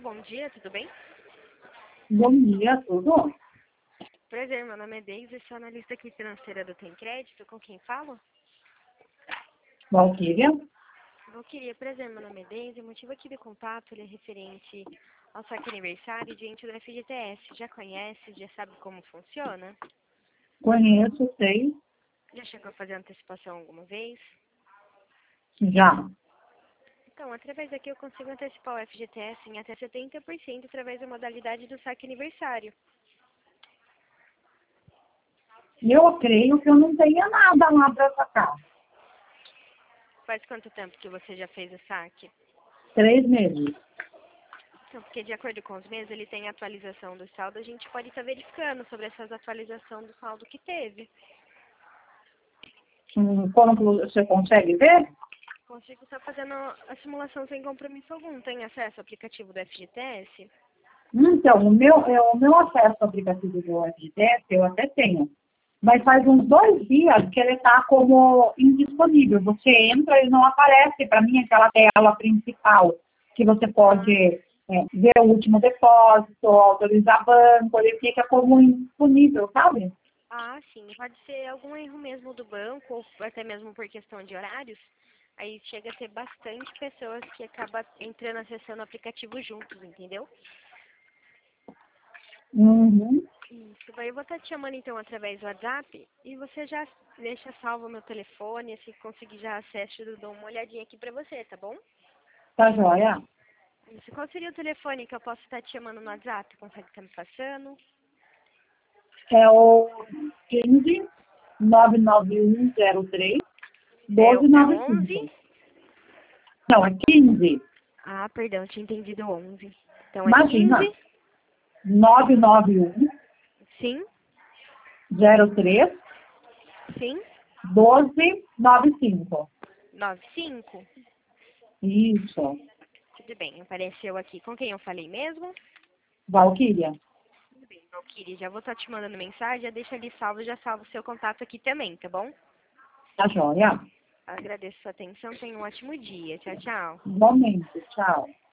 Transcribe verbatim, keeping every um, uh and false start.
bom dia, tudo bem? Bom dia, tudo? Prazer, meu nome é Deise, sou analista aqui financeira do Tem Crédito, com quem falo? Valquíria? Eu queria, prazer, meu nome é Deise, o motivo aqui do contato ele é referente ao saque aniversário diante do F G T S. Já conhece, já sabe como funciona? Conheço, sei, Já chegou a fazer antecipação alguma vez? já. Então, através daqui eu consigo antecipar o F G T S em até setenta por cento através da modalidade do saque aniversário. Eu creio que eu não tenha nada lá para sacar. Faz quanto tempo que você já fez o saque? Três meses. Então, porque de acordo com os meses, ele tem atualização do saldo, a gente pode estar verificando sobre essas atualizações do saldo que teve. Hum, Como que você consegue ver? Consigo estar fazendo a simulação sem compromisso algum. Tem acesso ao aplicativo do F G T S? Então, o meu, é, o meu acesso ao aplicativo do F G T S eu até tenho. Mas faz uns dois dias que ele está como indisponível. Você entra e não aparece para mim aquela tela principal que você pode é, ver o último depósito, autorizar banco, ele fica como indisponível, sabe? Ah, sim. Pode ser algum erro mesmo do banco, ou até mesmo por questão de horários. Aí chega a ter bastante pessoas que acabam entrando, acessando o aplicativo juntos, entendeu? Uhum. Isso. Aí eu vou estar te chamando então através do WhatsApp e você já deixa salvo o meu telefone, se conseguir já acesso, eu dou uma olhadinha aqui pra você, tá bom? Tá joia? Isso. Qual seria o telefone que eu posso estar te chamando no WhatsApp? Consegue estar me passando? É o quinze, nove nove um zero três, É, doze é nove cinco. onze? Não, é quinze. Ah, perdão, tinha entendido onze. Então é Imagina, quinze? nove nove um Sim, zero três, sim, doze nove cinco. nove cinco. Isso. Tudo bem, apareceu aqui. Com quem eu falei mesmo? Valquíria. Tudo bem, Valquíria. Já vou estar te mandando mensagem, já deixa ali salvo, já salvo o seu contato aqui também, tá bom? Tá joia? Agradeço a sua atenção, tenha um ótimo dia. Tchau, tchau. Igualmente. Tchau.